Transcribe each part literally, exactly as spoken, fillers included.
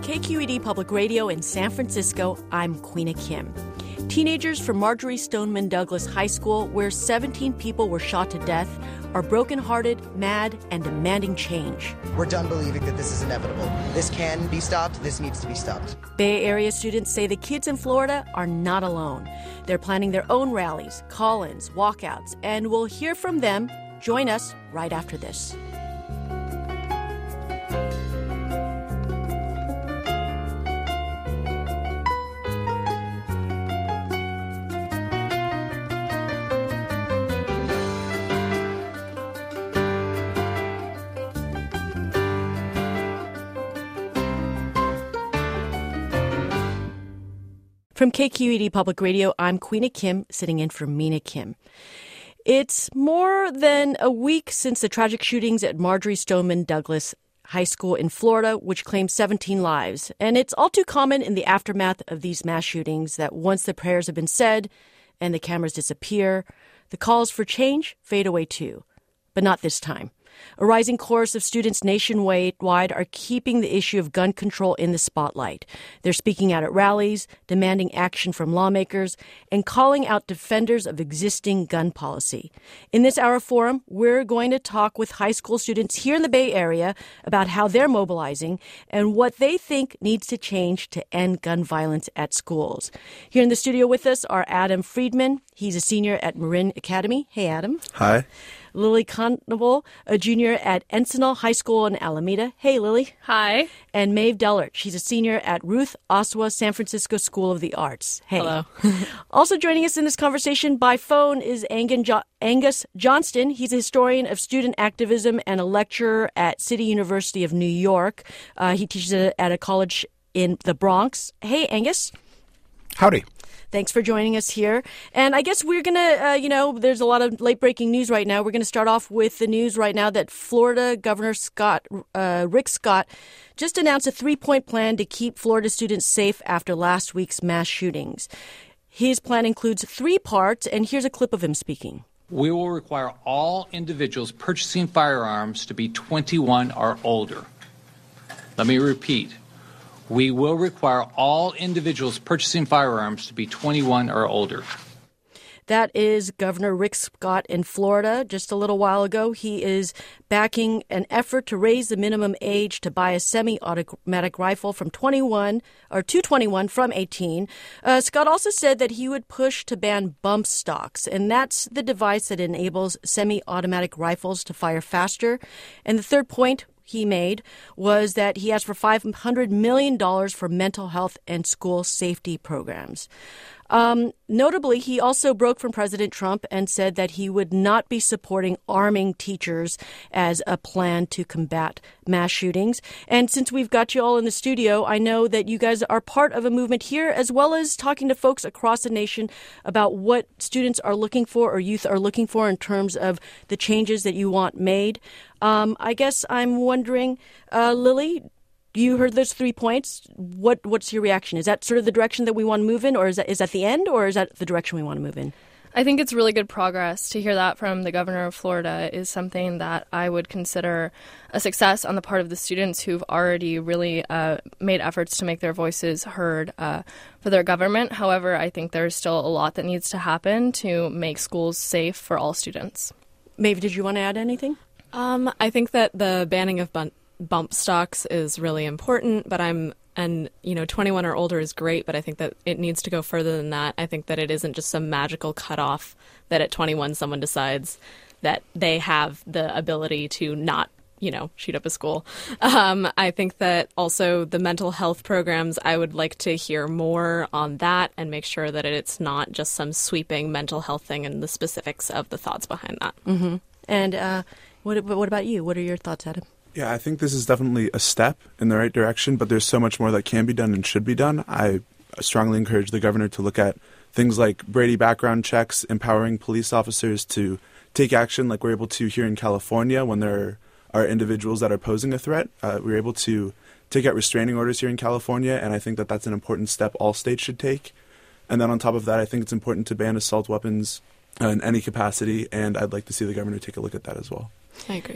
K Q E D Public Radio in San Francisco, I'm Queena Kim. Teenagers from Marjory Stoneman Douglas High School, where seventeen people were shot to death, are brokenhearted, mad, and demanding change. We're done believing that this is inevitable. This can be stopped. This needs to be stopped. Bay Area students say the kids in Florida are not alone. They're planning their own rallies, call-ins, walkouts, and we'll hear from them. Join us right after this. From K Q E D Public Radio, I'm Queena Kim, sitting in for Mina Kim. It's more than a week since the tragic shootings at Marjory Stoneman Douglas High School in Florida, which claimed seventeen lives. And it's all too common in the aftermath of these mass shootings that once the prayers have been said and the cameras disappear, the calls for change fade away too. But not this time. A rising chorus of students nationwide are keeping the issue of gun control in the spotlight. They're speaking out at rallies, demanding action from lawmakers, and calling out defenders of existing gun policy. In this hour forum, we're going to talk with high school students here in the Bay Area about how they're mobilizing and what they think needs to change to end gun violence at schools. Here in the studio with us are Adam Friedman. He's a senior at Marin Academy. Hey, Adam. Hi. Lily Conable, a junior at Encinal High School in Alameda. Hey, Lily. Hi. And Maeve Dellert. She's a senior at Ruth Ossowa San Francisco School of the Arts. Hey. Hello. Also joining us in this conversation by phone is Angus Johnston. He's a historian of student activism and a lecturer at City University of New York. Uh, he teaches at a college in the Bronx. Hey, Angus. Howdy. Thanks for joining us here. And I guess we're going to, uh, you know, there's a lot of late-breaking news right now. We're going to start off with the news right now that Florida Governor Scott, uh, Rick Scott just announced a three-point plan to keep Florida students safe after last week's mass shootings. His plan includes three parts, and here's a clip of him speaking. We will require all individuals purchasing firearms to be twenty-one or older. Let me repeat. We will require all individuals purchasing firearms to be twenty-one or older. That is Governor Rick Scott in Florida. Just a little while ago, he is backing an effort to raise the minimum age to buy a semi-automatic rifle from twenty-one or to twenty-one from eighteen. Uh, Scott also said that he would push to ban bump stocks, and that's the device that enables semi-automatic rifles to fire faster. And the third point he made was that he asked for five hundred million dollars for mental health and school safety programs. Um, notably, he also broke from President Trump and said that he would not be supporting arming teachers as a plan to combat mass shootings. And since we've got you all in the studio, I know that you guys are part of a movement here, as well as talking to folks across the nation about what students are looking for or youth are looking for in terms of the changes that you want made. Um, I guess I'm wondering, uh, Lily, you heard those three points. What what's your reaction? Is that sort of the direction that we want to move in, or is that is that the end, or is that the direction we want to move in? I think it's really good progress. To hear that from the governor of Florida is something that I would consider a success on the part of the students who've already really uh, made efforts to make their voices heard uh, for their government. However, I think there's still a lot that needs to happen to make schools safe for all students. Maeve, did you want to add anything? Um, I think that the banning of bun- bump stocks is really important, but I'm, and, you know, twenty-one or older is great, but I think that it needs to go further than that. I think that it isn't just some magical cutoff that at twenty-one someone decides that they have the ability to not, you know, shoot up a school. Um, I think that also the mental health programs, I would like to hear more on that and make sure that it's not just some sweeping mental health thing and the specifics of the thoughts behind that. Mm-hmm. And uh, what, what about you? What are your thoughts, Adam? Yeah, I think this is definitely a step in the right direction, but there's so much more that can be done and should be done. I strongly encourage the governor to look at things like Brady background checks, empowering police officers to take action like we're able to here in California when there are individuals that are posing a threat. Uh, we're able to take out restraining orders here in California, and I think that that's an important step all states should take. And then on top of that, I think it's important to ban assault weapons uh, in any capacity, and I'd like to see the governor take a look at that as well. I agree.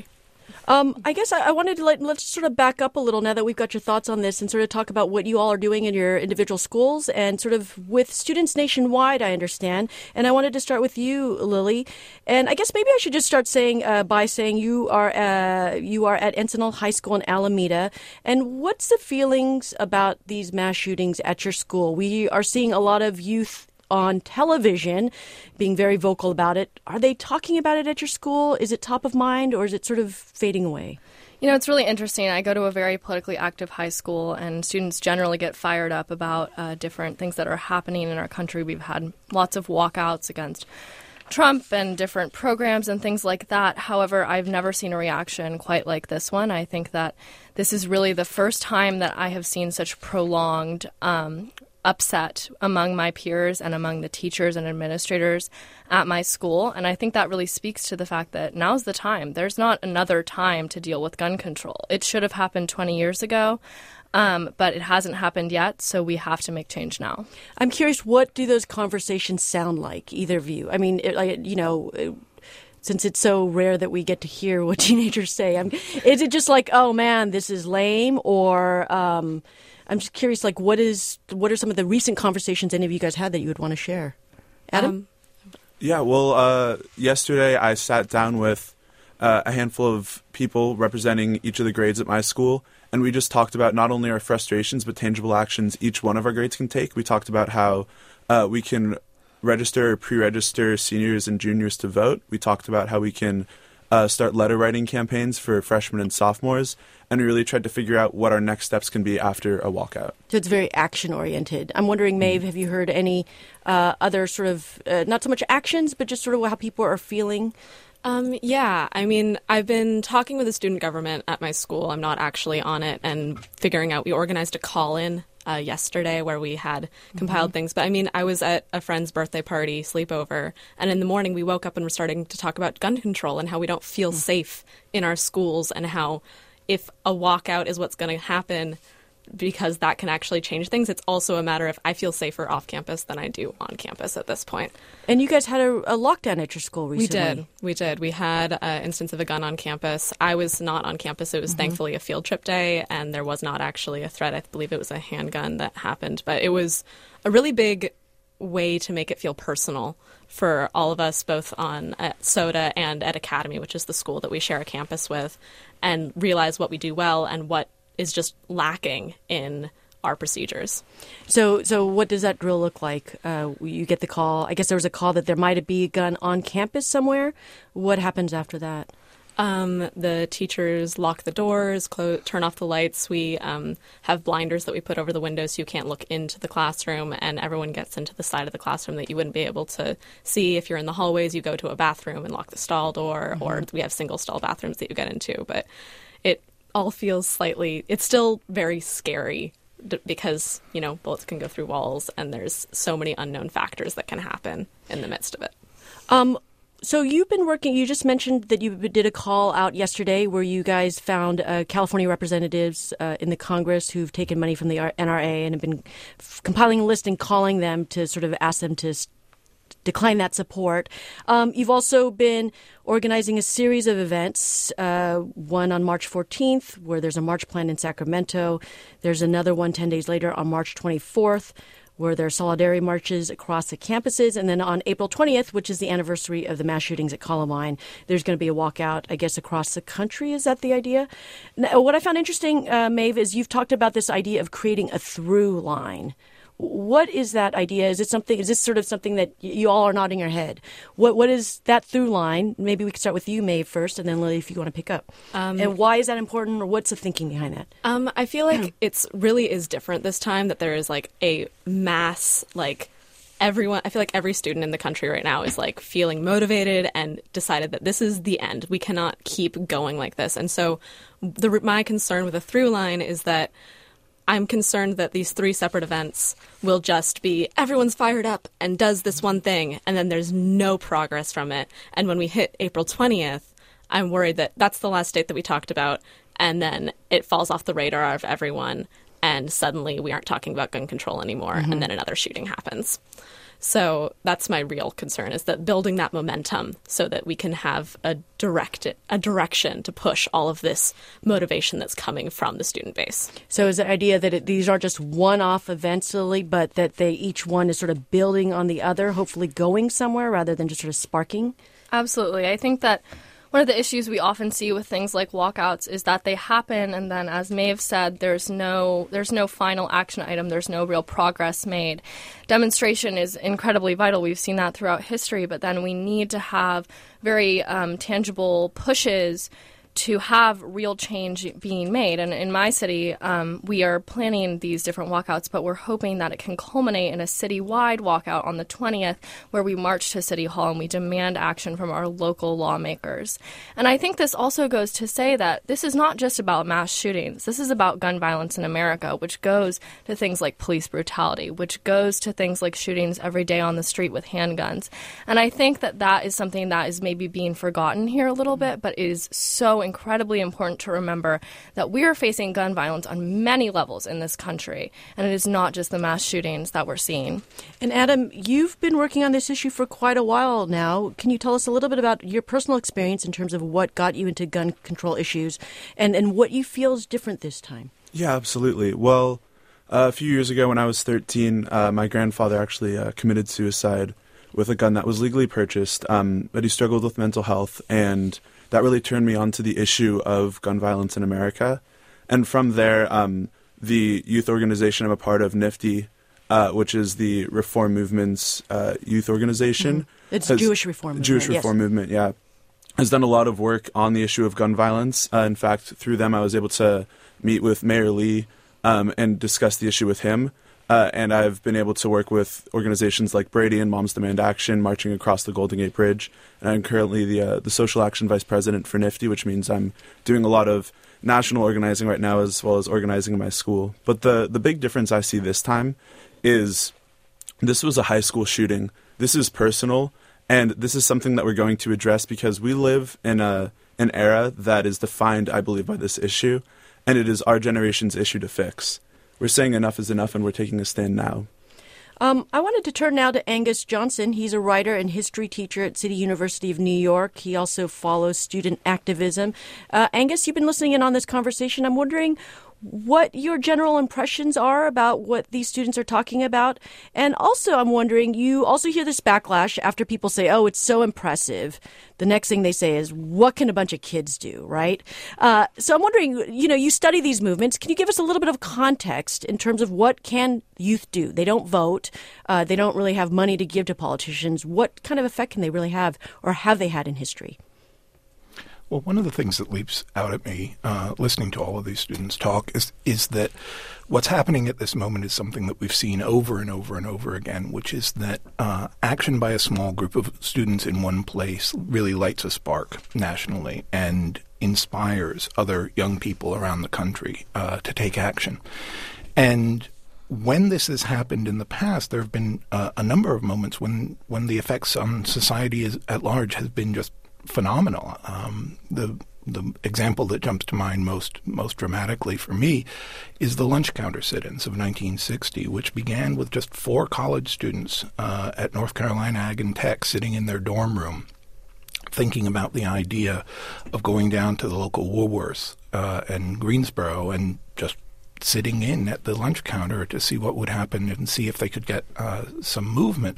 Um, I guess I, I wanted to let, let's sort of back up a little now that we've got your thoughts on this and sort of talk about what you all are doing in your individual schools and sort of with students nationwide, I understand. And I wanted to start with you, Lily. And I guess maybe I should just start saying uh, by saying you are uh, you are at Encinal High School in Alameda. And what's the feelings about these mass shootings at your school? We are seeing a lot of youth on television being very vocal about it. Are they talking about it at your school? Is it top of mind, or is it sort of fading away? You know, it's really interesting. I go to a very politically active high school, and students generally get fired up about uh, different things that are happening in our country. We've had lots of walkouts against Trump and different programs and things like that. However, I've never seen a reaction quite like this one. I think that this is really the first time that I have seen such prolonged um upset among my peers and among the teachers and administrators at my school. And I think that really speaks to the fact that now's the time. There's not another time to deal with gun control. It should have happened twenty years ago, um, but it hasn't happened yet, so we have to make change now. I'm curious, what do those conversations sound like, either of you? I mean, it, I, you know... It, since it's so rare that we get to hear what teenagers say, I'm, is it just like, oh man, this is lame, or... Um, I'm just curious, like, what is what are some of the recent conversations any of you guys had that you would want to share? Adam? Um, yeah, well, uh, yesterday I sat down with uh, a handful of people representing each of the grades at my school, and we just talked about not only our frustrations, but tangible actions each one of our grades can take. We talked about how uh, we can register or pre-register seniors and juniors to vote. We talked about how we can uh, start letter writing campaigns for freshmen and sophomores, and we really tried to figure out what our next steps can be after a walkout. So it's very action-oriented. I'm wondering, Maeve, have you heard any uh, other sort of, uh, not so much actions, but just sort of how people are feeling? Um, yeah, I mean, I've been talking with the student government at my school. I'm not actually on it, and figuring out, we organized a call-in uh, yesterday where we had compiled mm-hmm. things. But I mean, I was at a friend's birthday party, sleepover, and in the morning we woke up and were starting to talk about gun control and how we don't feel mm-hmm. safe in our schools, and how if a walkout is what's going to happen, because that can actually change things, it's also a matter of I feel safer off campus than I do on campus at this point. And you guys had a, a lockdown at your school recently. We did. We did. We had an instance of a gun on campus. I was not on campus. It was mm-hmm. thankfully a field trip day, and there was not actually a threat. I believe it was a handgun that happened. But it was a really big way to make it feel personal for all of us, both on at SOTA and at Academy, which is the school that we share a campus with, and realize what we do well and what is just lacking in our procedures. So so what does that drill look like? Uh, you get the call. I guess there was a call that there might be a gun on campus somewhere. What happens after that? Um, the teachers lock the doors, close, turn off the lights. We um, have blinders that we put over the windows so you can't look into the classroom, and everyone gets into the side of the classroom that you wouldn't be able to see. If you're in the hallways, you go to a bathroom and lock the stall door, mm-hmm. or we have single stall bathrooms that you get into. But it all feels slightly, it's still very scary d- because, you know, bullets can go through walls, and there's so many unknown factors that can happen in the midst of it. Um. So you've been working, you just mentioned that you did a call out yesterday where you guys found uh, California representatives uh, in the Congress who've taken money from the N R A and have been f- compiling a list and calling them to sort of ask them to s- decline that support. Um, you've also been organizing a series of events, uh, one on March fourteenth, where there's a march planned in Sacramento. There's another one ten days later on March twenty-fourth, where there are solidarity marches across the campuses. And then on April twentieth, which is the anniversary of the mass shootings at Columbine, there's going to be a walkout, I guess, across the country. Is that the idea? Now, what I found interesting, uh, Maeve, is you've talked about this idea of creating a through line. What is that idea? Is it something? Is this sort of something that you all are nodding your head? What What is that through line? Maybe we could start with you, Maeve, first, and then Lily, if you want to pick up. Um, and why is that important, or what's the thinking behind that? Um, I feel like it's really is different this time. That there is like a mass like. Everyone, I feel like every student in the country right now is like feeling motivated and decided that this is the end. We cannot keep going like this. And so the, my concern with a through line is that I'm concerned that these three separate events will just be everyone's fired up and does this one thing, and then there's no progress from it. And when we hit April twentieth, I'm worried that that's the last date that we talked about, and then it falls off the radar of everyone, and suddenly we aren't talking about gun control anymore, mm-hmm. and then another shooting happens. So that's my real concern, is that building that momentum so that we can have a direct a direction to push all of this motivation that's coming from the student base. So is the idea that it, these aren't just one-off events, Lily, but that they each one is sort of building on the other, hopefully going somewhere rather than just sort of sparking? Absolutely. I think that one of the issues we often see with things like walkouts is that they happen, and then, as Maeve said, there's no there's no final action item. There's no real progress made. Demonstration is incredibly vital. We've seen that throughout history, but then we need to have very um, tangible pushes to have real change being made. And in my city, um, we are planning these different walkouts, but we're hoping that it can culminate in a citywide walkout on the twentieth, where we march to City Hall and we demand action from our local lawmakers. And I think this also goes to say that this is not just about mass shootings. This is about gun violence in America, which goes to things like police brutality, which goes to things like shootings every day on the street with handguns. And I think that that is something that is maybe being forgotten here a little bit, but is so incredibly important to remember that we are facing gun violence on many levels in this country, and it is not just the mass shootings that we're seeing. And Adam, you've been working on this issue for quite a while now. Can you tell us a little bit about your personal experience in terms of what got you into gun control issues and, and what you feel is different this time? Yeah, absolutely. Well, uh, a few years ago when I was thirteen, uh, my grandfather actually uh, committed suicide with a gun that was legally purchased, um, but he struggled with mental health, and that really turned me on to the issue of gun violence in America. And from there, um, the youth organization I'm a part of, NIFTY, uh, which is the Reform Movement's uh, youth organization. Mm-hmm. It's has, Jewish Reform Movement. Jewish Reform yes. Movement, yeah. Has done a lot of work on the issue of gun violence. Uh, in fact, through them, I was able to meet with Mayor Lee um, and discuss the issue with him. Uh, and I've been able to work with organizations like Brady and Moms Demand Action, marching across the Golden Gate Bridge. And I'm currently the uh, the Social Action Vice President for NIFTY, which means I'm doing a lot of national organizing right now as well as organizing in my school. But the, the big difference I see this time is this was a high school shooting. This is personal, and this is something that we're going to address because we live in a an era that is defined, I believe, by this issue, and it is our generation's issue to fix. We're saying enough is enough, and we're taking a stand now. Um, I wanted to turn now to Angus Johnson. He's a writer and history teacher at City University of New York. He also follows student activism. Uh, Angus, you've been listening in on this conversation. I'm wondering what your general impressions are about what these students are talking about. And also, I'm wondering, you also hear this backlash after people say, oh, it's so impressive. The next thing they say is, what can a bunch of kids do, right? Uh, so I'm wondering, you know, you study these movements. Can you give us a little bit of context in terms of what can youth do? They don't vote. Uh, they don't really have money to give to politicians. What kind of effect can they really have, or have they had in history? Well, one of the things that leaps out at me, uh, listening to all of these students talk, is is that what's happening at this moment is something that we've seen over and over and over again, which is that uh, action by a small group of students in one place really lights a spark nationally and inspires other young people around the country uh, to take action. And when this has happened in the past, there have been uh, a number of moments when, when the effects on society is, at large has been just phenomenal. Um, the the example that jumps to mind most most dramatically for me is the lunch counter sit-ins of nineteen sixty, which began with just four college students uh, at North Carolina Ag and Tech sitting in their dorm room, thinking about the idea of going down to the local Woolworths uh, and Greensboro and just sitting in at the lunch counter to see what would happen and see if they could get uh, some movement.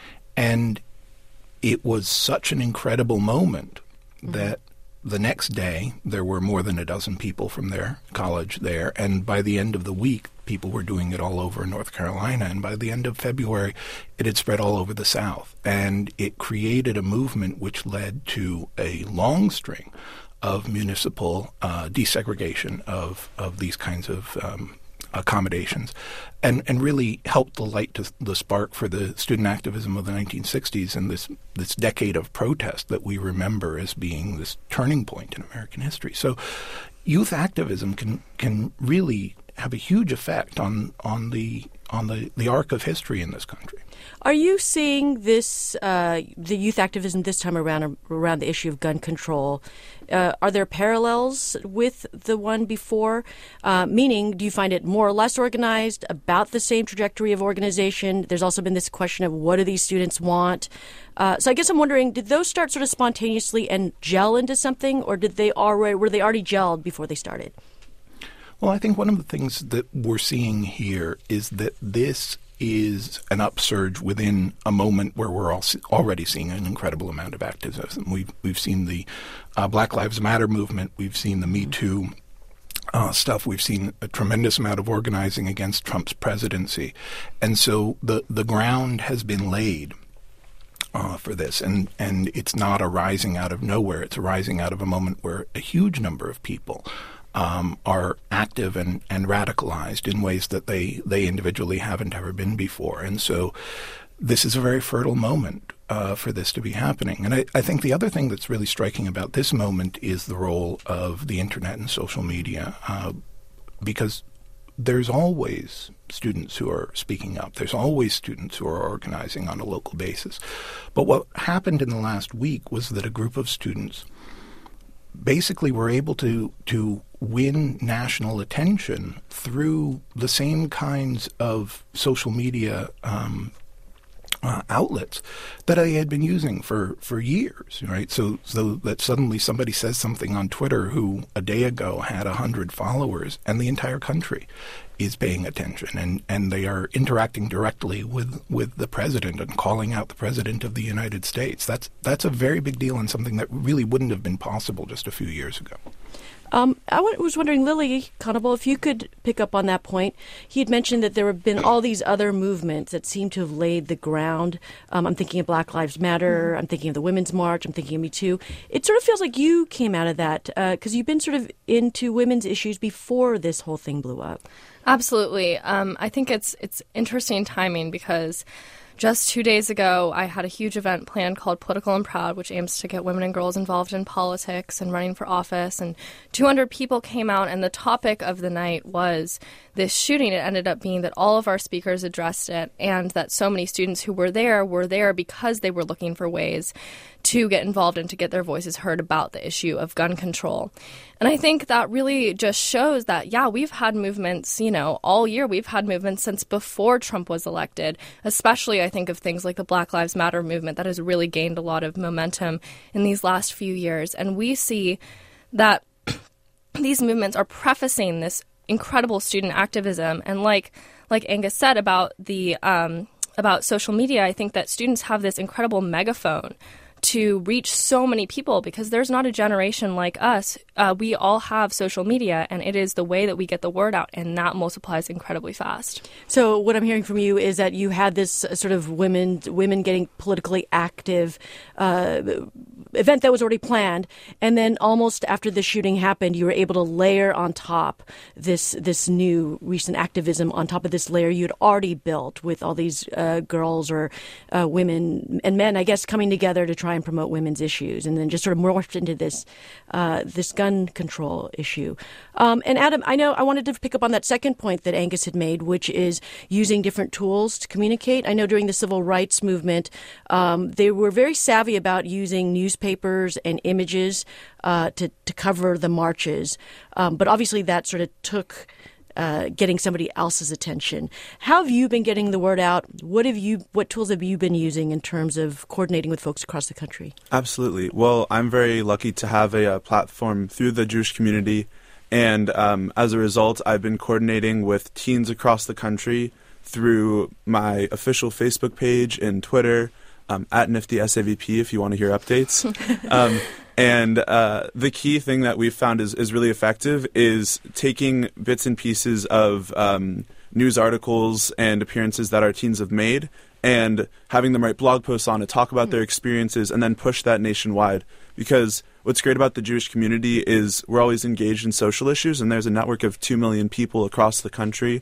And it was such an incredible moment mm-hmm. that the next day there were more than a dozen people from their college there. And by the end of the week, people were doing it all over North Carolina. And by the end of February, it had spread all over the South. And it created a movement which led to a long string of municipal uh, desegregation of, of these kinds of um accommodations, and, and really helped to light to the spark for the student activism of the nineteen sixties and this this decade of protest that we remember as being this turning point in American history. So youth activism can can really have a huge effect on on the on the, the arc of history in this country. Are you seeing this, uh, the youth activism this time around, around the issue of gun control? Uh, are there parallels with the one before? Uh, meaning, do you find it more or less organized, about the same trajectory of organization? There's also been this question of what do these students want? Uh, so I guess I'm wondering, did those start sort of spontaneously and gel into something, or did they already were they already gelled before they started? Well, I think one of the things that we're seeing here is that this is an upsurge within a moment where we're all already seeing an incredible amount of activism. We've, we've seen the uh, Black Lives Matter movement. We've seen the Me Too uh, stuff. We've seen a tremendous amount of organizing against Trump's presidency. And so the, the ground has been laid uh, for this. And, and it's not a rising out of nowhere. It's a rising out of a moment where a huge number of people Um, are active and, and radicalized in ways that they, they individually haven't ever been before. And so this is a very fertile moment uh, for this to be happening. And I, I think the other thing that's really striking about this moment is the role of the internet and social media, uh, because there's always students who are speaking up. There's always students who are organizing on a local basis. But what happened in the last week was that a group of students basically were able to to win national attention through the same kinds of social media um, uh, outlets that I had been using for, for years, right? So so that suddenly somebody says something on Twitter who a day ago had one hundred followers, and the entire country is paying attention, and, and they are interacting directly with, with the president and calling out the president of the United States. That's that's a very big deal, and something that really wouldn't have been possible just a few years ago. Um, I was wondering, Lily Conable, if you could pick up on that point. He had mentioned that there have been all these other movements that seem to have laid the ground. Um, I'm thinking of Black Lives Matter. I'm thinking of the Women's March. I'm thinking of Me Too. It sort of feels like you came out of that because uh, you've been sort of into women's issues before this whole thing blew up. Absolutely. Um, I think it's it's interesting timing because just two days ago, I had a huge event planned called Political and Proud, which aims to get women and girls involved in politics and running for office. And two hundred people came out, and the topic of the night was this shooting. It ended up being that all of our speakers addressed it, and that so many students who were there were there because they were looking for ways to get involved and to get their voices heard about the issue of gun control. And I think that really just shows that, yeah, we've had movements, you know, all year. We've had movements since before Trump was elected, especially I think of things like the Black Lives Matter movement that has really gained a lot of momentum in these last few years. And we see that these movements are prefacing this incredible student activism. And like like Angus said about the um, about social media, I think that students have this incredible megaphone to reach so many people because there's not a generation like us. Uh, we all have social media, and it is the way that we get the word out, and that multiplies incredibly fast. So what I'm hearing from you is that you had this sort of women women getting politically active uh, event that was already planned, and then almost after the shooting happened, you were able to layer on top this this new recent activism on top of this layer you'd already built with all these uh, girls or uh, women and men, I guess, coming together to try and promote women's issues, and then just sort of morphed into this uh, this gun control issue. Um, and Adam, I know I wanted to pick up on that second point that Angus had made, which is using different tools to communicate. I know during the civil rights movement, um, they were very savvy about using newspapers and images uh, to, to cover the marches. Um, but obviously that sort of took Uh, getting somebody else's attention. How have you been getting the word out? What have you? What tools have you been using in terms of coordinating with folks across the country? Absolutely. Well, I'm very lucky to have a, a platform through the Jewish community, and um, as a result, I've been coordinating with teens across the country through my official Facebook page and Twitter, um, at Nifty S A V P if you want to hear updates. um, And uh, the key thing that we've found is, is really effective is taking bits and pieces of um, news articles and appearances that our teens have made and having them write blog posts on it, talk about their experiences, and then push that nationwide. Because what's great about the Jewish community is we're always engaged in social issues, and there's a network of two million people across the country.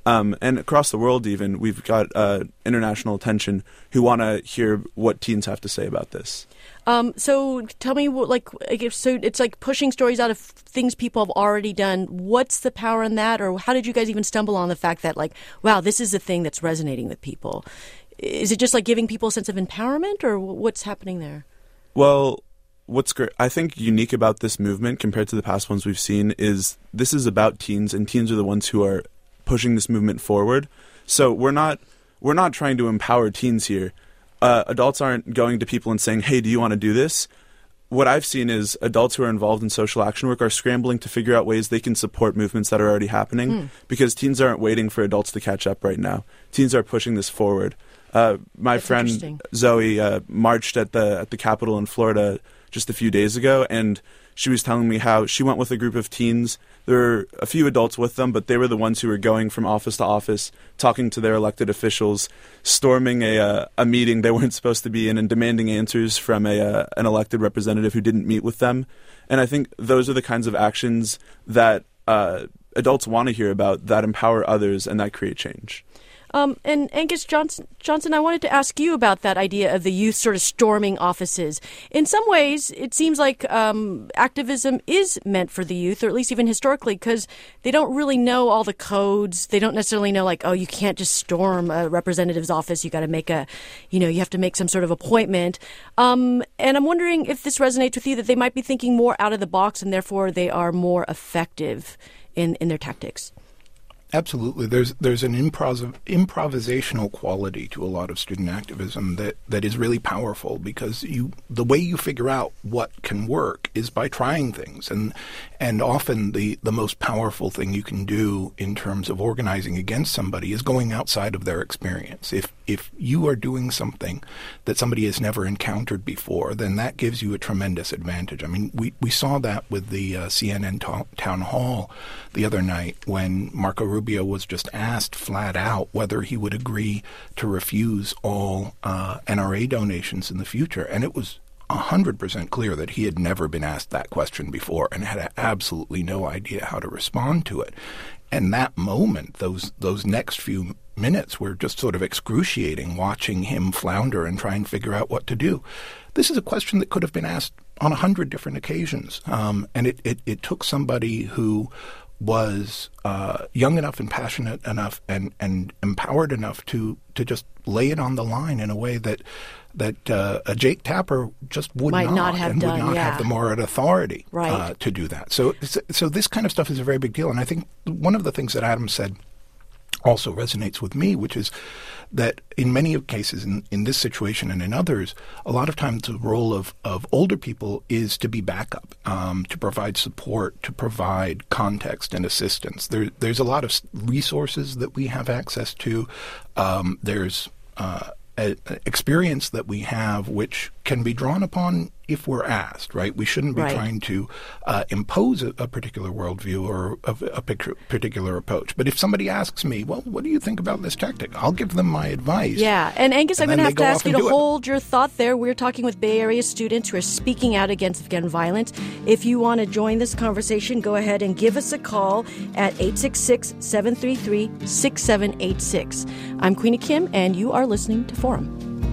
Um, and across the world even, we've got uh, international attention who want to hear what teens have to say about this. Um, so tell me, what, like, so it's like pushing stories out of things people have already done. What's the power in that? Or how did you guys even stumble on the fact that, like, wow, this is a thing that's resonating with people? Is it just like giving people a sense of empowerment, or what's happening there? Well, what's great, I think unique about this movement compared to the past ones we've seen is this is about teens, and teens are the ones who are pushing this movement forward. So we're not we're not trying to empower teens here. Uh, adults aren't going to people and saying, hey, do you want to do this? What I've seen is adults who are involved in social action work are scrambling to figure out ways they can support movements that are already happening mm. because teens aren't waiting for adults to catch up right now. Teens are pushing this forward. Uh, my That's friend Zoe uh, marched at the at the Capitol in Florida just a few days ago, and she was telling me how she went with a group of teens. There were a few adults with them, but they were the ones who were going from office to office, talking to their elected officials, storming a uh, a meeting they weren't supposed to be in, and demanding answers from a uh, an elected representative who didn't meet with them. And I think those are the kinds of actions that uh, adults want to hear about, that empower others, and that create change. Um, and Angus Johnson, Johnson, I wanted to ask you about that idea of the youth sort of storming offices. In some ways, it seems like um, activism is meant for the youth, or at least even historically, because they don't really know all the codes. They don't necessarily know, like, oh, you can't just storm a representative's office. You got to make a, you know, you have to make some sort of appointment. Um, and I'm wondering if this resonates with you, that they might be thinking more out of the box, and therefore they are more effective in, in their tactics. Absolutely. There's there's an improv- improvisational quality to a lot of student activism that, that is really powerful, because you the way you figure out what can work is by trying things. And and often the, the most powerful thing you can do in terms of organizing against somebody is going outside of their experience. If if you are doing something that somebody has never encountered before, then that gives you a tremendous advantage. I mean, we, we saw that with the uh, C N N to- town hall the other night when Marco Rubio was just asked flat out whether he would agree to refuse all uh, N R A donations in the future. And it was one hundred percent clear that he had never been asked that question before and had absolutely no idea how to respond to it. And that moment, those those next few minutes were just sort of excruciating, watching him flounder and try and figure out what to do. This is a question that could have been asked on a hundred different occasions. Um, and it, it, it took somebody who was uh, young enough and passionate enough and, and empowered enough to, to just lay it on the line in a way that that uh, a Jake Tapper just would Might not, not have and done, would not yeah. have the moral authority right. uh, to do that. So, so this kind of stuff is a very big deal. And I think one of the things that Adam said also resonates with me, which is that in many cases, in, in this situation and in others, a lot of times the role of, of older people is to be backup, um, to provide support, to provide context and assistance. There, there's a lot of resources that we have access to. Um, there's uh, a, a experience that we have which can be drawn upon if we're asked, right? We shouldn't be right. trying to uh, impose a, a particular worldview or a, a particular approach. But if somebody asks me, well, what do you think about this tactic? I'll give them my advice. Yeah. And Angus, and I'm going to have to ask you to it. hold your thought there. We're talking with Bay Area students who are speaking out against gun violence. If you want to join this conversation, go ahead and give us a call at eight six six, seven three three, six seven eight six. I'm Queenie Kim, and you are listening to Forum.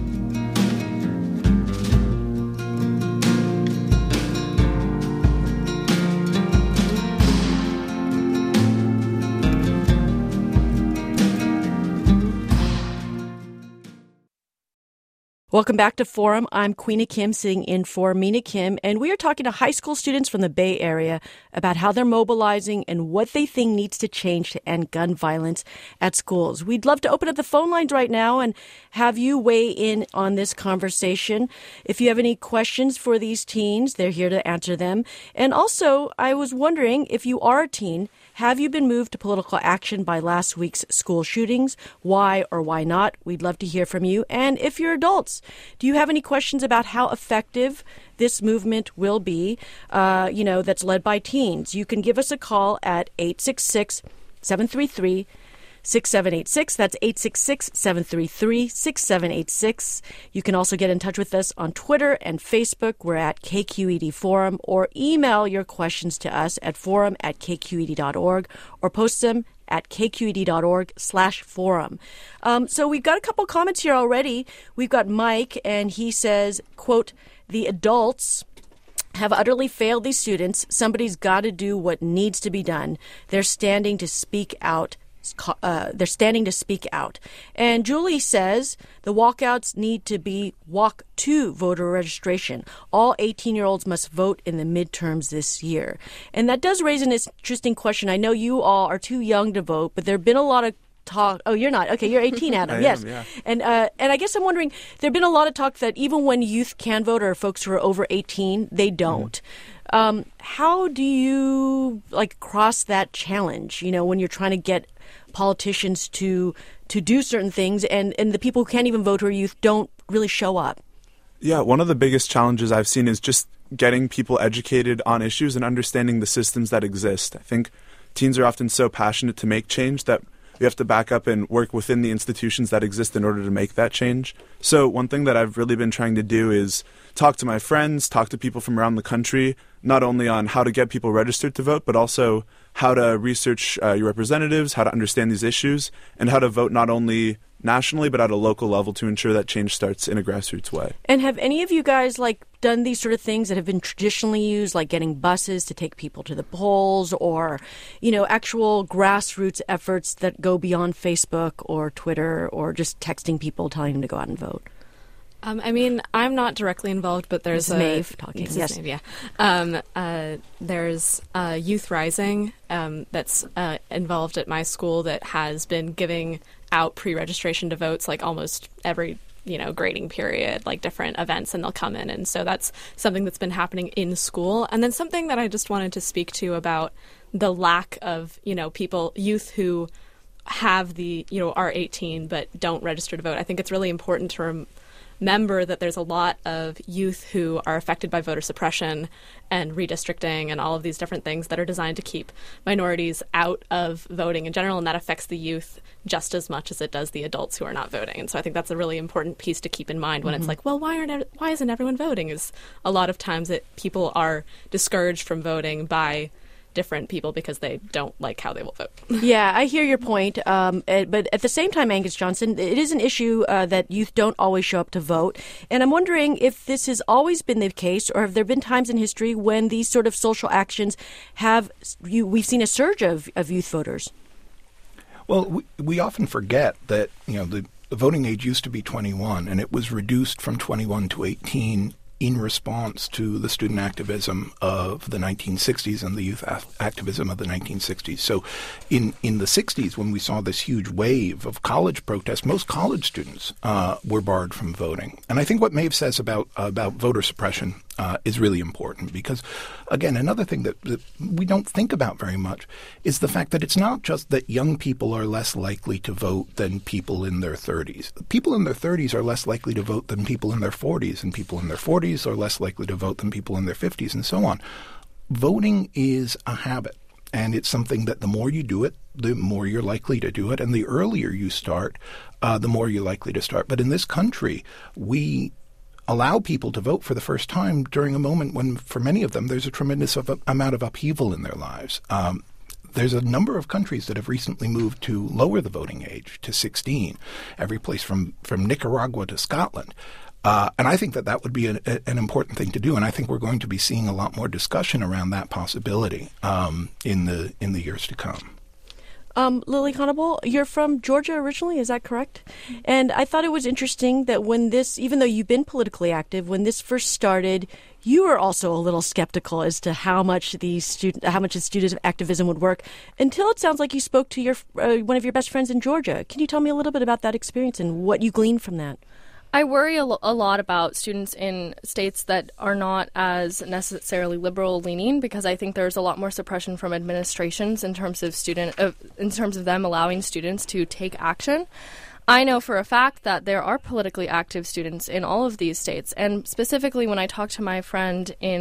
Welcome back to Forum. I'm Queenie Kim, sitting in for Mina Kim, and we are talking to high school students from the Bay Area about how they're mobilizing and what they think needs to change to end gun violence at schools. We'd love to open up the phone lines right now and have you weigh in on this conversation. If you have any questions for these teens, they're here to answer them. And also, I was wondering, if you are a teen, have you been moved to political action by last week's school shootings? Why or why not? We'd love to hear from you. And if you're adults, do you have any questions about how effective this movement will be, uh, you know, that's led by teens? You can give us a call at eight six six, seven three three, six seven eight six. That's eight six six, seven three three, six seven eight six. You can also get in touch with us on Twitter and Facebook. We're at K Q E D Forum, or email your questions to us at forum at k q e d dot org, or post them at kqed.org slash forum. Um, so we've got a couple comments here already. We've got Mike, and he says, quote, the adults have utterly failed these students. Somebody's got to do what needs to be done. They're standing to speak out. Uh, they're standing to speak out. And Julie says the walkouts need to be walk to voter registration. All eighteen-year-olds must vote in the midterms this year. And that does raise an interesting question. I know you all are too young to vote, but there have been a lot of talk. Oh, you're not. Okay, you're eighteen, Adam. I yes. am, yeah. And uh, and I guess I'm wondering, there have been a lot of talk that even when youth can vote or folks who are over eighteen, they don't. Mm-hmm. Um, how do you like cross that challenge, you know, when you're trying to get politicians to to do certain things and, and the people who can't even vote who are youth don't really show up? Yeah, one of the biggest challenges I've seen is just getting people educated on issues and understanding the systems that exist. I think teens are often so passionate to make change that we have to back up and work within the institutions that exist in order to make that change. So one thing that I've really been trying to do is talk to my friends, talk to people from around the country, not only on how to get people registered to vote, but also how to research uh, your representatives, how to understand these issues, and how to vote not only nationally but at a local level to ensure that change starts in a grassroots way. And have any of you guys like done these sort of things that have been traditionally used, like getting buses to take people to the polls, or, you know, actual grassroots efforts that go beyond Facebook or Twitter, or just texting people telling them to go out and vote? Um, I mean, I'm not directly involved, but there's This is a Maeve talking. This is Yes. Maeve, yeah. Um, uh, there's uh, Youth Rising um, that's uh, involved at my school that has been giving out pre-registration to votes like almost every you know grading period, like different events, and they'll come in, and so that's something that's been happening in school. And then something that I just wanted to speak to about the lack of you know people, youth who have the you know are eighteen but don't register to vote. I think it's really important to rem- remember that there's a lot of youth who are affected by voter suppression and redistricting and all of these different things that are designed to keep minorities out of voting in general, and that affects the youth just as much as it does the adults who are not voting. And so I think that's a really important piece to keep in mind when mm-hmm. it's like, well, why aren't why isn't everyone voting? Is a lot of times that people are discouraged from voting by different people because they don't like how they will vote. Yeah, I hear your point. Um, but at the same time, Angus Johnson, it is an issue uh, that youth don't always show up to vote. And I'm wondering if this has always been the case, or have there been times in history when these sort of social actions have, you, we've seen a surge of, of youth voters? Well, we, we often forget that, you know, the, the voting age used to be twenty-one, and it was reduced from twenty-one to eighteen in response to the student activism of the nineteen sixties and the youth a- activism of the nineteen sixties. So in, in the sixties, when we saw this huge wave of college protests, most college students uh, were barred from voting. And I think what Maeve says about, uh, about voter suppression uh, is really important because, again, another thing that, that we don't think about very much is the fact that it's not just that young people are less likely to vote than people in their thirties. People in their thirties are less likely to vote than people in their forties, and people in their forties are less likely to vote than people in their fifties, and so on. Voting is a habit, and it's something that the more you do it, the more you're likely to do it, and the earlier you start, uh, the more you're likely to start. But in this country, we allow people to vote for the first time during a moment when, for many of them, there's a tremendous of, amount of upheaval in their lives. Um, There's a number of countries that have recently moved to lower the voting age to sixteen, every place from, from Nicaragua to Scotland. Uh, and I think that that would be an, a, an important thing to do, and I think we're going to be seeing a lot more discussion around that possibility um, in the in the years to come. Um, Lily Conable, you're from Georgia originally, is that correct? And I thought it was interesting that when this, even though you've been politically active, when this first started, you were also a little skeptical as to how much the student, how much the student activism would work, until it sounds like you spoke to your uh, one of your best friends in Georgia. Can you tell me a little bit about that experience and what you gleaned from that? I worry a, lo- a lot about students in states that are not as necessarily liberal leaning, because I think there's a lot more suppression from administrations in terms of student uh, in terms of them allowing students to take action. I know for a fact that there are politically active students in all of these states, and specifically when I talk to my friend in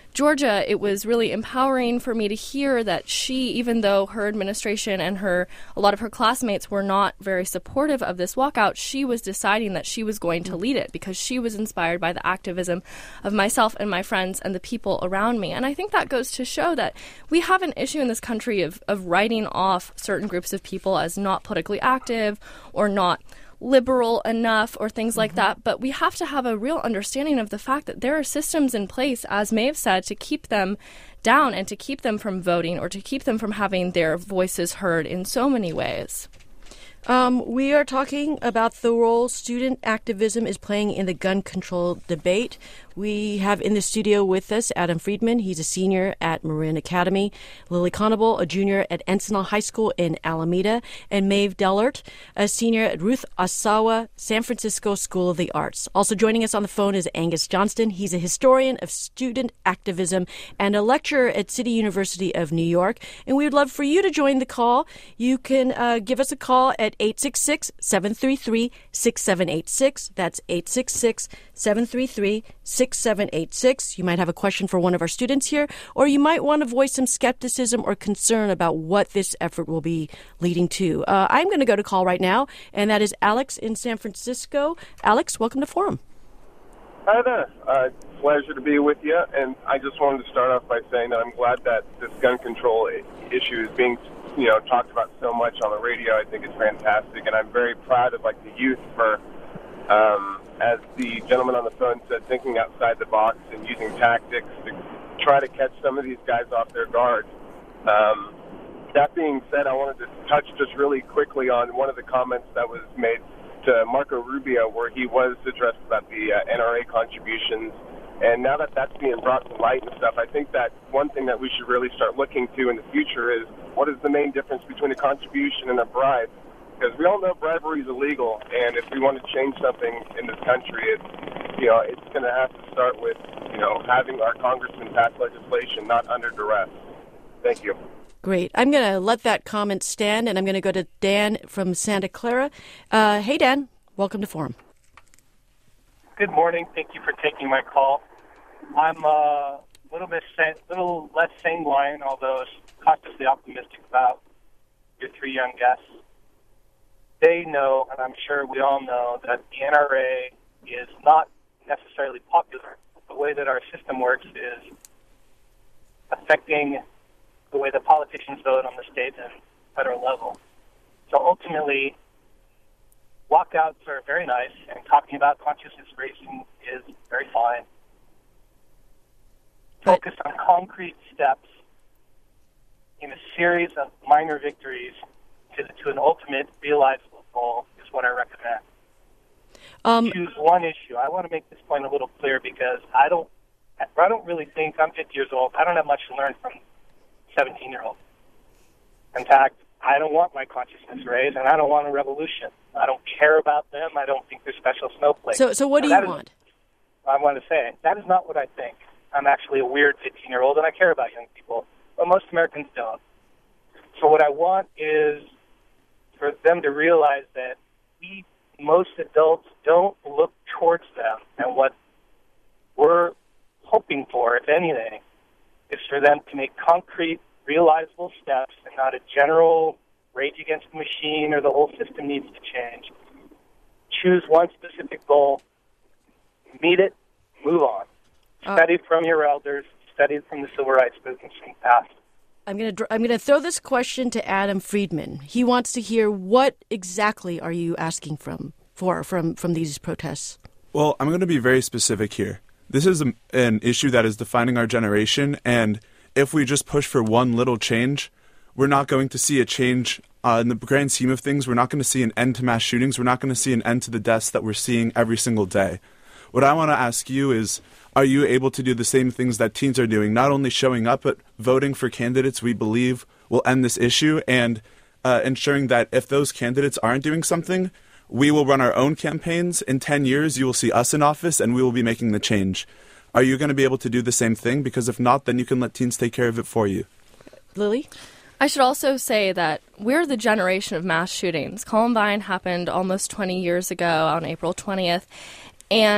Georgia, it was really empowering for me to hear that she, even though her administration and her a lot of her classmates were not very supportive of this walkout, she was deciding that she was going to lead it because she was inspired by the activism of myself and my friends and the people around me. And I think that goes to show that we have an issue in this country of, of writing off certain groups of people as not politically active or not liberal enough or things like mm-hmm. that, but we have to have a real understanding of the fact that there are systems in place, as Maeve said, to keep them down and to keep them from voting or to keep them from having their voices heard in so many ways. Um, we are talking about the role student activism is playing in the gun control debate. We have in the studio with us Adam Friedman. He's a senior at Marin Academy. Lily Conable, a junior at Encinal High School in Alameda. And Maeve Dellert, a senior at Ruth Asawa San Francisco School of the Arts. Also joining us on the phone is Angus Johnston. He's a historian of student activism and a lecturer at City University of New York. And we would love for you to join the call. You can uh, give us a call at eight six six, seven three three, six seven eight six. That's eight six six, seven three three, six seven eight six. You might have a question for one of our students here, or you might want to voice some skepticism or concern about what this effort will be leading to. Uh, I'm going to go to call right now, and that is Alex in San Francisco. Alex, welcome to Forum. Hi there. Uh, pleasure to be with you, and I just wanted to start off by saying that I'm glad that this gun control issue is being you know, talked about so much on the radio. I think it's fantastic, and I'm very proud of, like, the youth for, um, as the gentleman on the phone said, thinking outside the box and using tactics to try to catch some of these guys off their guard. Um, that being said, I wanted to touch just really quickly on one of the comments that was made to Marco Rubio, where he was addressed about the uh, N R A contributions. And now that that's being brought to light and stuff, I think that one thing that we should really start looking to in the future is what is the main difference between a contribution and a bribe? Because we all know bribery is illegal, and if we want to change something in this country, it's, you know, it's going to have to start with, you know, having our congressmen pass legislation, not under duress. Thank you. Great. I'm going to let that comment stand, and I'm going to go to Dan from Santa Clara. Uh, hey, Dan. Welcome to Forum. Good morning. Thank you for taking my call. I'm a little bit little less sanguine, although cautiously optimistic about your three young guests. They know, and I'm sure we all know, that the N R A is not necessarily popular. The way that our system works is affecting the way the politicians vote on the state and federal level. So ultimately, walkouts are very nice, and talking about consciousness raising is very fine. Focus on concrete steps in a series of minor victories to, to an ultimate realizable goal is what I recommend. Um, Choose one issue. I want to make this point a little clear because I don't, I don't really think I'm fifty years old. I don't have much to learn from seventeen-year-olds. In fact, I don't want my consciousness raised, and I don't want a revolution. I don't care about them. I don't think they're special snowflakes. So, so what do you is, want? I want to say that is not what I think. I'm actually a weird fifteen-year-old, and I care about young people, but most Americans don't. So what I want is for them to realize that we, most adults, don't look towards them, and what we're hoping for, if anything, is for them to make concrete, realizable steps and not a general rage against the machine or the whole system needs to change. Choose one specific goal, meet it, move on. Study uh, from your elders, study from the civil rights movement in the past. I'm going to I'm going to throw this question to Adam Friedman. He wants to hear what exactly are you asking from for from from these protests? Well, I'm going to be very specific here. This is a, an issue that is defining our generation, and if we just push for one little change, we're not going to see a change uh, in the grand scheme of things. We're not going to see an end to mass shootings. We're not going to see an end to the deaths that we're seeing every single day. What I want to ask you is, are you able to do the same things that teens are doing, not only showing up, but voting for candidates we believe will end this issue, and uh, ensuring that if those candidates aren't doing something, we will run our own campaigns. In ten years, you will see us in office, and we will be making the change. Are you going to be able to do the same thing? Because if not, then you can let teens take care of it for you. Lily? I should also say that we're the generation of mass shootings. Columbine happened almost twenty years ago on April twentieth, and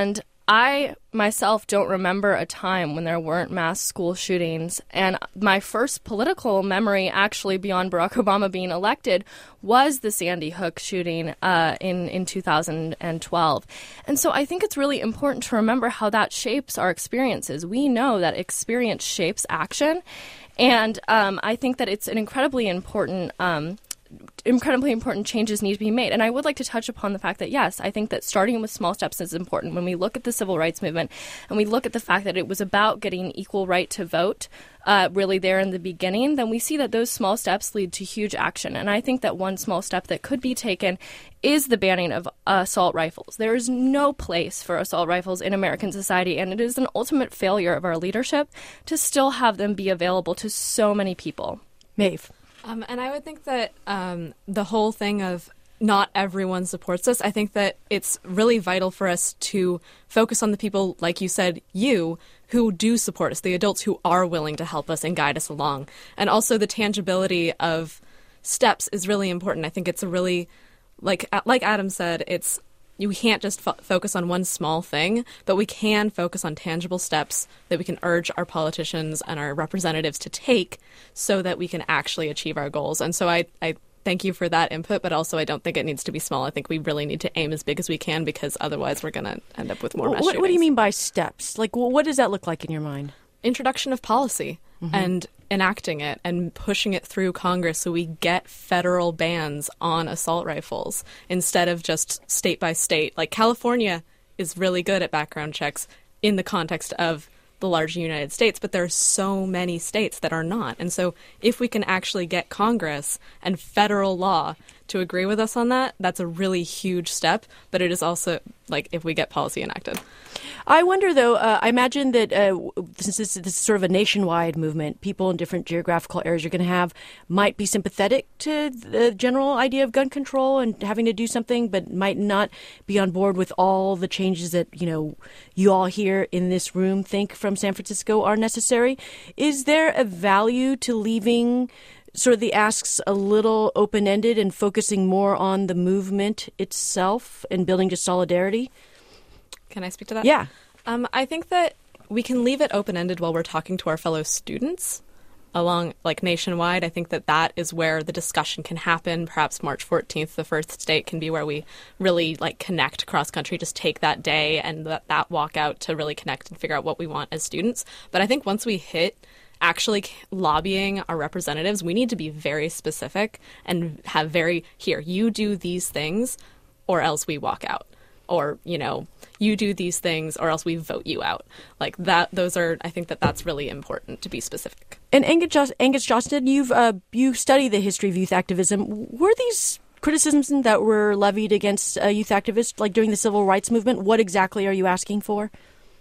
I myself don't remember a time when there weren't mass school shootings. And my first political memory, actually, beyond Barack Obama being elected, was the Sandy Hook shooting uh, in, in two thousand twelve. And so I think it's really important to remember how that shapes our experiences. We know that experience shapes action. And um, I think that it's an incredibly important um incredibly important changes need to be made. And I would like to touch upon the fact that, yes, I think that starting with small steps is important. When we look at the civil rights movement and we look at the fact that it was about getting equal right to vote uh, really there in the beginning, then we see that those small steps lead to huge action. And I think that one small step that could be taken is the banning of assault rifles. There is no place for assault rifles in American society, and it is an ultimate failure of our leadership to still have them be available to so many people. Maeve. Um, and I would think that um, the whole thing of not everyone supports us, I think that it's really vital for us to focus on the people, like you said, you, who do support us, the adults who are willing to help us and guide us along. And also the tangibility of steps is really important. I think it's a really, like like Adam said, it's you can't just fo- focus on one small thing, but we can focus on tangible steps that we can urge our politicians and our representatives to take so that we can actually achieve our goals. And so I, I thank you for that input, but also I don't think it needs to be small. I think we really need to aim as big as we can, because otherwise we're going to end up with more mass what, shootings. What do you mean by steps? Like, well, what does that look like in your mind? Introduction of policy. Mm-hmm. And enacting it and pushing it through Congress so we get federal bans on assault rifles instead of just state by state. Like California is really good at background checks in the context of the larger United States, but there are so many states that are not. And so if we can actually get Congress and federal law to agree with us on that, that's a really huge step. But it is also, like, if we get policy enacted. I wonder, though, uh, I imagine that uh, since this, this is sort of a nationwide movement, people in different geographical areas you're going to have might be sympathetic to the general idea of gun control and having to do something, but might not be on board with all the changes that, you know, you all here in this room think from San Francisco are necessary. Is there a value to leaving sort of the asks a little open-ended and focusing more on the movement itself and building just solidarity? Can I speak to that? Yeah. Um, I think that we can leave it open-ended while we're talking to our fellow students along, like, nationwide. I think that that is where the discussion can happen. Perhaps March fourteenth, the first state, can be where we really, like, connect cross-country, just take that day and that, that walk out to really connect and figure out what we want as students. But I think once we hit actually lobbying our representatives, we need to be very specific and have very, here, you do these things or else we walk out. Or, you know, you do these things or else we vote you out. Like that, those are, I think that that's really important to be specific. And Angus, Just, Angus Johnston, you've uh, you study the history of youth activism. Were these criticisms that were levied against uh, youth activists, like during the civil rights movement? What exactly are you asking for?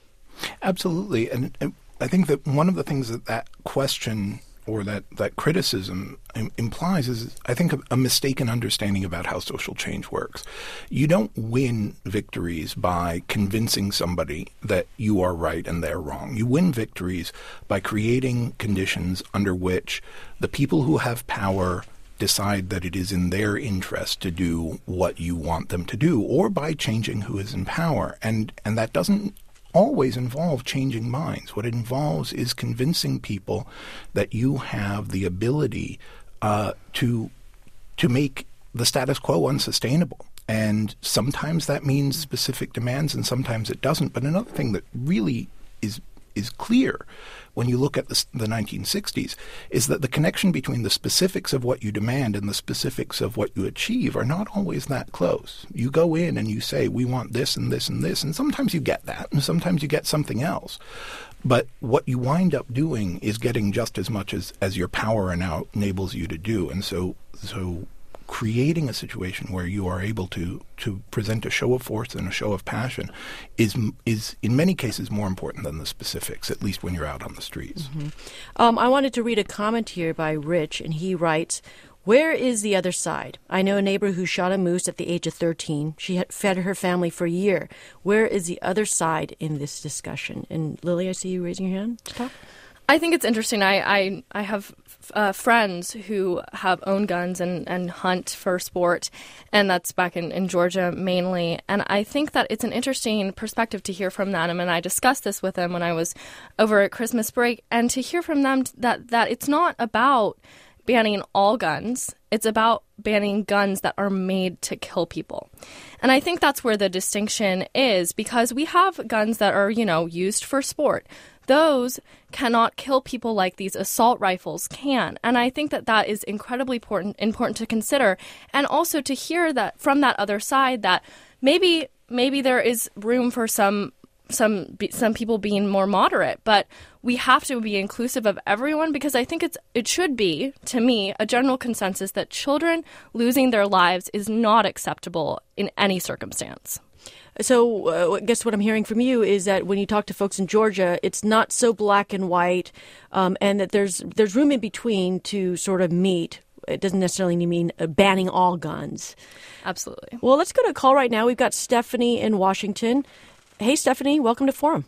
Absolutely. And, and I think that one of the things that that question or that, that criticism im- implies is, I think, a, a mistaken understanding about how social change works. You don't win victories by convincing somebody that you are right and they're wrong. You win victories by creating conditions under which the people who have power decide that it is in their interest to do what you want them to do, or by changing who is in power. And and that doesn't always involve changing minds. What it involves is convincing people that you have the ability uh, to to make the status quo unsustainable. And sometimes that means specific demands, and sometimes it doesn't. But another thing that really is is clear when you look at the, the nineteen sixties is that the connection between the specifics of what you demand and the specifics of what you achieve are not always that close. You go in and you say, we want this and this and this, and sometimes you get that, and sometimes you get something else. But what you wind up doing is getting just as much as, as your power now enables you to do. And so so creating a situation where you are able to to present a show of force and a show of passion is is in many cases more important than the specifics, at least when you're out on the streets. Mm-hmm. Um, I wanted to read a comment here by Rich, and he writes, "Where is the other side? I know a neighbor who shot a moose at the age of thirteen. She had fed her family for a year. Where is the other side in this discussion?" And Lily, I see you raising your hand to talk. I think it's interesting. I I, I have uh, friends who have owned guns and, and hunt for sport, and that's back in, in Georgia mainly. And I think that it's an interesting perspective to hear from them. And I discussed this with them when I was over at Christmas break, and to hear from them that, that it's not about banning all guns. It's about banning guns that are made to kill people. And I think that's where the distinction is, because we have guns that are, you know, used for sport. Those cannot kill people like these assault rifles can. And I think that that is incredibly important, important to consider. And also to hear that from that other side that maybe maybe there is room for some some some people being more moderate, but we have to be inclusive of everyone, because I think it's it should be, to me, a general consensus that children losing their lives is not acceptable in any circumstance. So uh, I guess what I'm hearing from you is that when you talk to folks in Georgia, it's not so black and white, um, and that there's there's room in between to sort of meet. It doesn't necessarily mean uh, banning all guns. Absolutely. Well, let's go to a call right now. We've got Stephanie in Washington. Hey, Stephanie, welcome to Forum.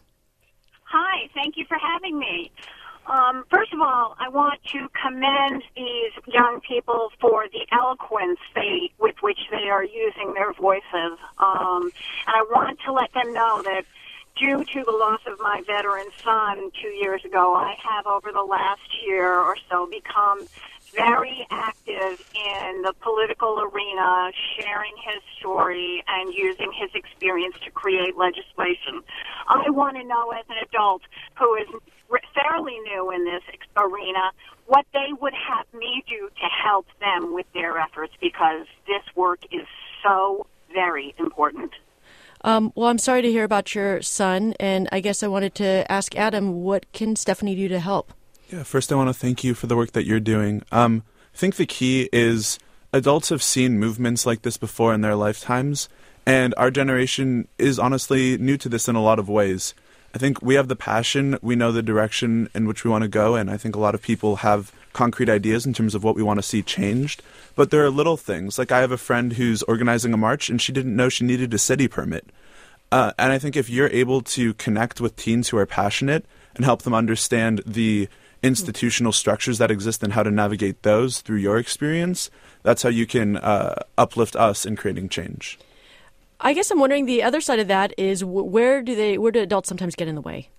Hi, thank you for having me. Um, first of all, I want to commend these young people for the eloquence they, with which they are using their voices. Um, and I want to let them know that due to the loss of my veteran son two years ago, I have over the last year or so become very active in the political arena, sharing his story and using his experience to create legislation. I want to know, as an adult who is fairly new in this arena, what they would have me do to help them with their efforts, because this work is so very important. Um, well, I'm sorry to hear about your son, and I guess I wanted to ask Adam, what can Stephanie do to help? Yeah, first I want to thank you for the work that you're doing. Um, I think the key is adults have seen movements like this before in their lifetimes, and our generation is honestly new to this in a lot of ways. I think we have the passion, we know the direction in which we want to go, and I think a lot of people have concrete ideas in terms of what we want to see changed. But there are little things, like I have a friend who's organizing a march, and she didn't know she needed a city permit. Uh, and I think if you're able to connect with teens who are passionate and help them understand the institutional structures that exist and how to navigate those through your experience, that's how you can uh, uplift us in creating change. I guess I'm wondering, the other side of that is where do they, where do adults sometimes get in the way?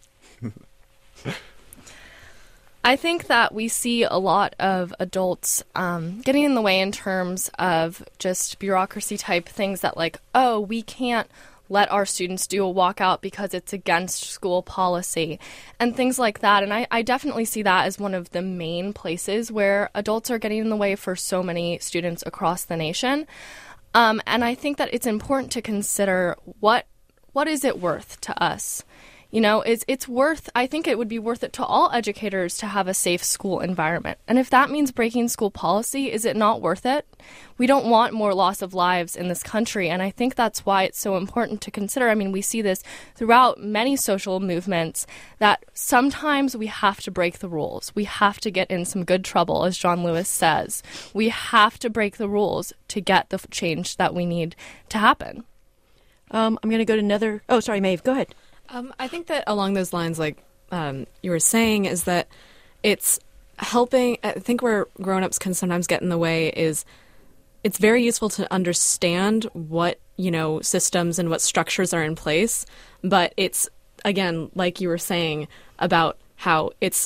I think that we see a lot of adults um, getting in the way in terms of just bureaucracy type things that, like, oh, we can't let our students do a walkout because it's against school policy and things like that. And I, I definitely see that as one of the main places where adults are getting in the way for so many students across the nation. Um, and I think that it's important to consider what what is it worth to us? You know, it's, it's worth, I think it would be worth it to all educators to have a safe school environment. And if that means breaking school policy, is it not worth it? We don't want more loss of lives in this country. And I think that's why it's so important to consider. I mean, we see this throughout many social movements that sometimes we have to break the rules. We have to get in some good trouble, as John Lewis says. We have to break the rules to get the change that we need to happen. Um, I'm going to go to another. Oh, sorry, Maeve, go ahead. Um, I think that along those lines, like um, you were saying, is that it's helping. I think where grown-ups can sometimes get in the way is it's very useful to understand what, you know, systems and what structures are in place. But it's, again, like you were saying about how it's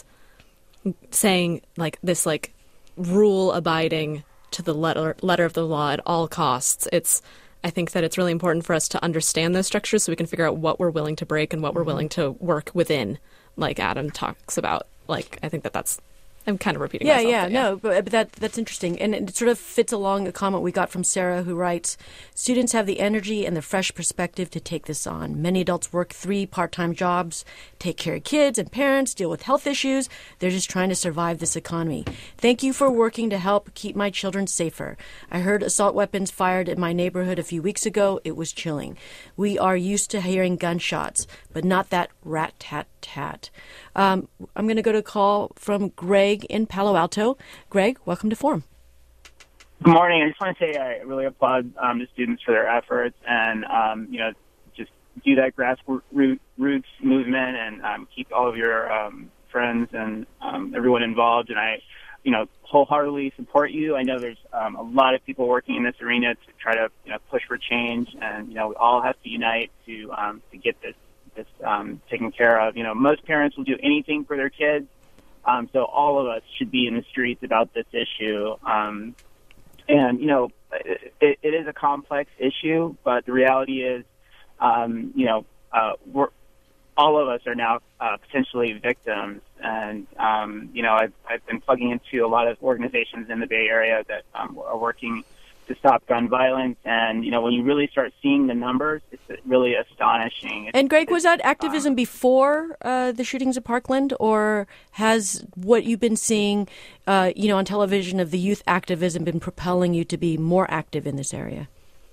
saying like this, like rule abiding to the letter letter of the law at all costs. It's I think that it's really important for us to understand those structures so we can figure out what we're willing to break and what we're willing to work within, like Adam talks about. Like, I think that that's, I'm kind of repeating yeah, myself. Yeah, but yeah, no, but, but that that's interesting. And it sort of fits along a comment we got from Sarah, who writes, students have the energy and the fresh perspective to take this on. Many adults work three part-time jobs, take care of kids and parents, deal with health issues. They're just trying to survive this economy. Thank you for working to help keep my children safer. I heard assault weapons fired in my neighborhood a few weeks ago. It was chilling. We are used to hearing gunshots, but not that rat-tat-tat. Um, I'm going to go to a call from Greg in Palo Alto. Greg, welcome to Forum. Good morning. I just want to say I really applaud um, the students for their efforts and, um, you know, just do that grassroots movement and um, keep all of your um, friends and um, everyone involved, and I, you know, wholeheartedly support you. I know there's um, a lot of people working in this arena to try to, you know, push for change, and you know, we all have to unite to um, to get this this um, taken care of. You know, most parents will do anything for their kids, um, so all of us should be in the streets about this issue. Um, and you know, it, it is a complex issue, but the reality is, um, you know, uh, we're all of us are now uh, potentially victims. And, um, you know, I've, I've been plugging into a lot of organizations in the Bay Area that um, are working to stop gun violence. And, you know, when you really start seeing the numbers, it's really astonishing. It's, and, Greg, was that activism um, before uh, the shootings at Parkland, or has what you've been seeing, uh, you know, on television of the youth activism been propelling you to be more active in this area?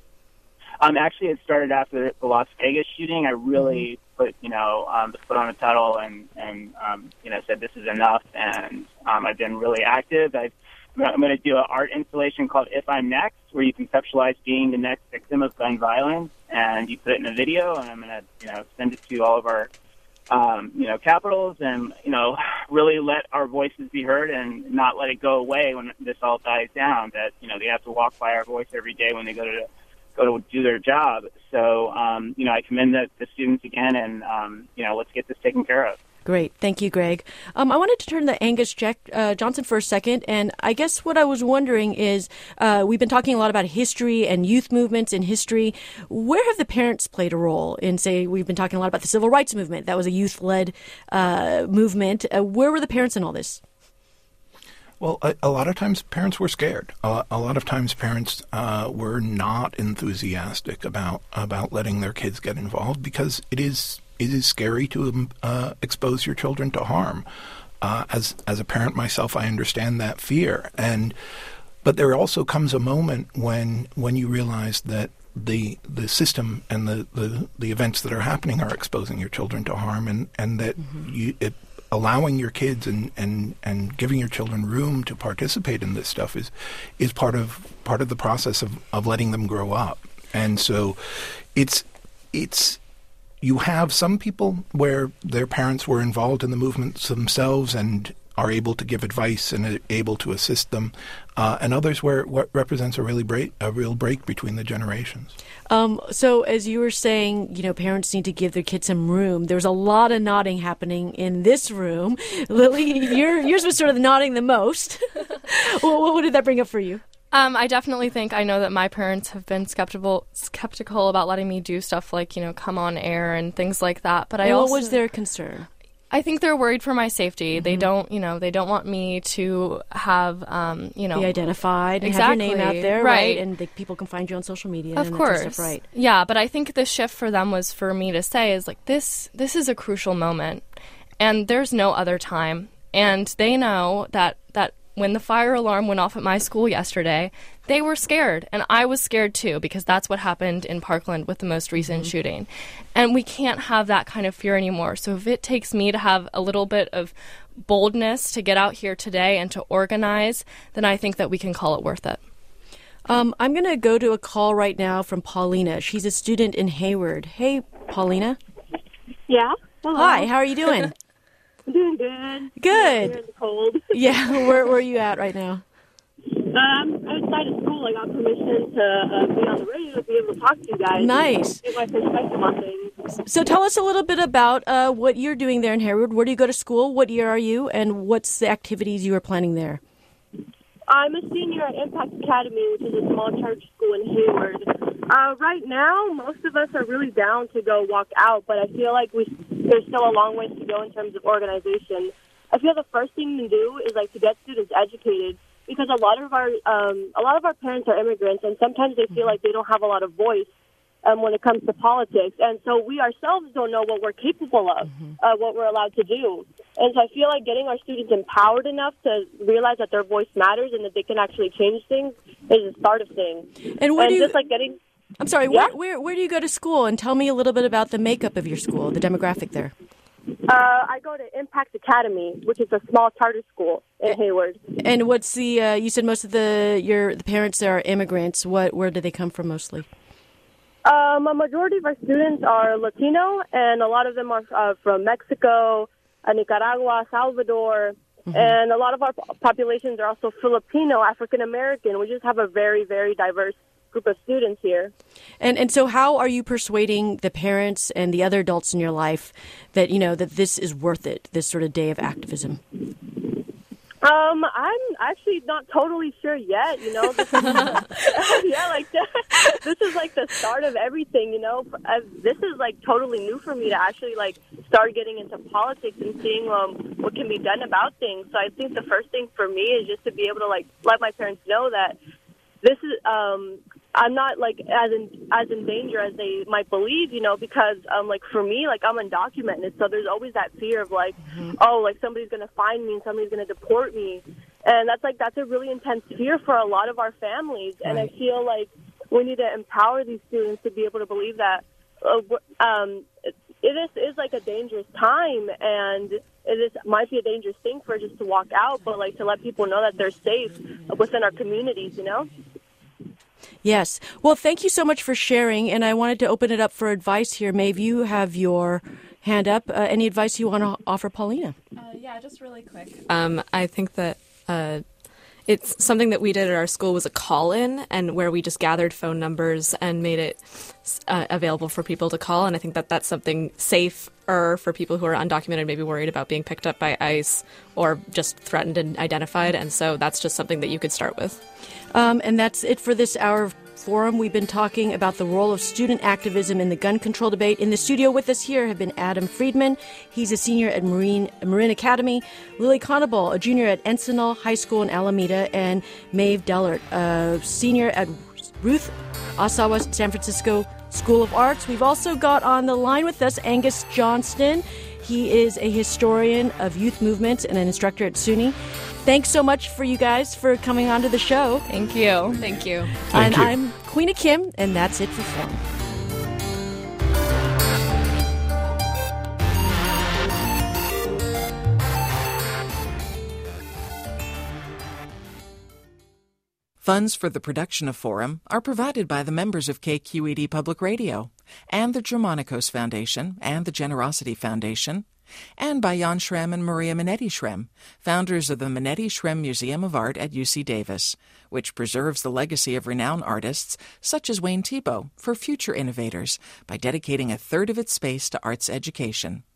Um, actually, it started after the Las Vegas shooting. I really mm-hmm. put, you know, um, the foot on the pedal and, and um, you know, said this is enough. And um, I've been really active. I've, I'm going to do an art installation called If I'm Next, where you conceptualize being the next victim of gun violence. And you put it in a video, and I'm going to, you know, send it to all of our, um, you know, capitals and, you know, really let our voices be heard and not let it go away when this all dies down, that, you know, they have to walk by our voice every day when they go to the go to do their job. So, um, you know, I commend the, the students again, and, um, you know, let's get this taken care of. Great. Thank you, Greg. Um, I wanted to turn to Angus Jack, uh, Johnson for a second. And I guess what I was wondering is, uh, we've been talking a lot about history and youth movements in history. Where have the parents played a role in, say, we've been talking a lot about the civil rights movement. That was a youth-led uh, movement. Uh, where were the parents in all this? Well, a, a lot of times parents were scared. A, a lot of times parents uh, were not enthusiastic about about letting their kids get involved because it is it is scary to uh, expose your children to harm. Uh, as as a parent myself, I understand that fear, and but there also comes a moment when when you realize that the the system and the, the, the events that are happening are exposing your children to harm, and and that mm-hmm. you it. allowing your kids and, and, and giving your children room to participate in this stuff is is part of part of the process of, of letting them grow up. And so it's it's you have some people where their parents were involved in the movements themselves and are able to give advice and are able to assist them, uh, and others where what represents a really break, a real break between the generations. Um, so as you were saying, you know, parents need to give their kids some room. There's a lot of nodding happening in this room. Lily, your, yours was sort of nodding the most. well, what did that bring up for you? Um, I definitely think I know that my parents have been skeptical skeptical about letting me do stuff like, you know, come on air and things like that. But I and also, what was their concern? I think they're worried for my safety. Mm-hmm. They don't, you know, they don't want me to have, um, you know, be identified and exactly. have your name out there, right? right? And the, people can find you on social media. Of and course, that kind of stuff, right? Yeah, but I think the shift for them was for me to say is like this. This is a crucial moment, and there's no other time. And they know that that when the fire alarm went off at my school yesterday, they were scared, and I was scared too, because that's what happened in Parkland with the most recent mm-hmm. shooting. And we can't have that kind of fear anymore. So if it takes me to have a little bit of boldness to get out here today and to organize, then I think that we can call it worth it. Um, I'm going to go to a call right now from Paulina. She's a student in Hayward. Hey, Paulina. Yeah. Hello. Hi, how are you doing? I'm doing good. Good. Here in the cold. Yeah, where, where are you at right now? Um, outside of school, I got permission to uh, be on the radio to be able to talk to you guys. Nice. Get my perspective on things. So tell us a little bit about uh, what you're doing there in Hayward. Where do you go to school? What year are you? And what's the activities you are planning there? I'm a senior at Impact Academy, which is a small charter school in Hayward. Uh, right now, most of us are really down to go walk out, but I feel like we there's still a long ways to go in terms of organization. I feel the first thing to do is like to get students educated, because a lot of our um, a lot of our parents are immigrants, and sometimes they feel like they don't have a lot of voice um, when it comes to politics, and so we ourselves don't know what we're capable of, mm-hmm. uh, what we're allowed to do. And so I feel like getting our students empowered enough to realize that their voice matters and that they can actually change things is the start of things. And where and do you, just like getting, I'm sorry, yeah? where, where where do you go to school? And tell me a little bit about the makeup of your school, the demographic there. Uh, I go to Impact Academy, which is a small charter school in Hayward. And what's the? Uh, you said most of the your the parents there are immigrants. What where do they come from mostly? Um, a majority of our students are Latino, and a lot of them are uh, from Mexico, uh, Nicaragua, Salvador, mm-hmm. and a lot of our populations are also Filipino, African American. We just have a very, very diverse group of students here. And and so how are you persuading the parents and the other adults in your life that, you know, that this is worth it, this sort of day of activism? Um, I'm actually not totally sure yet, you know. This is, yeah, like, this is like the start of everything, you know. This is like totally new for me to actually like start getting into politics and seeing um, what can be done about things. So I think the first thing for me is just to be able to like let my parents know that this is, um, I'm not like as in as in danger as they might believe, you know, because um like for me, like I'm undocumented, so there's always that fear of like, mm-hmm. oh, like somebody's gonna find me and somebody's gonna deport me, and that's like that's a really intense fear for a lot of our families, right. And I feel like we need to empower these students to be able to believe that uh, um it, it is is like a dangerous time, and it is might be a dangerous thing for just to walk out, but like to let people know that they're safe within our communities, you know. Yes. Well, thank you so much for sharing. And I wanted to open it up for advice here. Maeve, you have your hand up. Uh, any advice you want to offer Paulina? Uh, yeah, just really quick. Um, I think that uh, it's something that we did at our school was a call-in, and where we just gathered phone numbers and made it uh, available for people to call. And I think that that's something safer for people who are undocumented, maybe worried about being picked up by ICE or just threatened and identified. And so that's just something that you could start with. Um, and that's it for this hour of Forum. We've been talking about the role of student activism in the gun control debate. In the studio with us here have been Adam Friedman. He's a senior at Marine Marin Academy. Lily Conable, a junior at Encinal High School in Alameda. And Maeve Dellert, a senior at Ruth Asawa San Francisco School of Arts. We've also got on the line with us Angus Johnston. He is a historian of youth movements and an instructor at SUNY. Thanks so much for you guys for coming on to the show. Thank you. Thank you. Thank and you. I'm Queena Kim, and that's it for Forum. Funds for the production of Forum are provided by the members of K Q E D Public Radio and the Germanicos Foundation and the Generosity Foundation, and by Jan Schrem and Maria Minetti Schrem, founders of the Minetti Schrem Museum of Art at U C Davis, which preserves the legacy of renowned artists such as Wayne Thiebaud for future innovators by dedicating a third of its space to arts education.